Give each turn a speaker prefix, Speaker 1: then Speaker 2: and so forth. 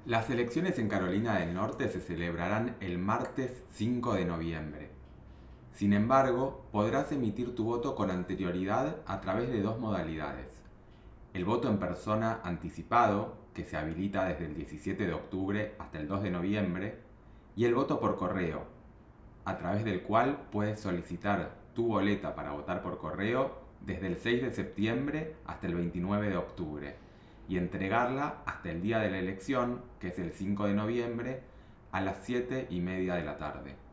Speaker 1: Las elecciones en Carolina del Norte se celebrarán el martes 5 de noviembre. Sin embargo, podrás emitir tu voto con anterioridad a través de dos modalidades. El voto en persona anticipado, que se habilita desde el 17 de octubre hasta el 2 de noviembre, y el voto por correo, a través del cual puedes solicitar tu boleta para votar por correo desde el 6 de septiembre hasta el 29 de octubre y entregarla hasta el día de la elección, que es el 5 de noviembre, a las 7:30 de la tarde.